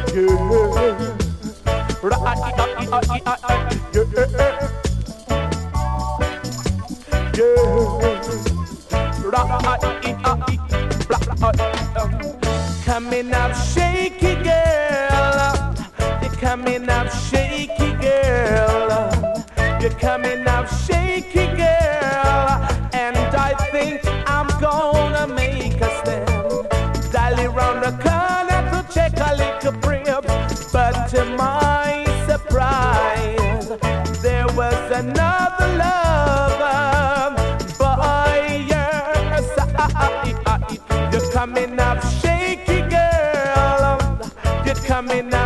yeah. Coming up shaky girl, you're coming up shaky girl, you're coming up shaky girl, and I think I'm gonna make a stand. Dally round the corner to check a little crib, but to my surprise, there was another lover. Boy, you're coming up shaky girl, you're coming up.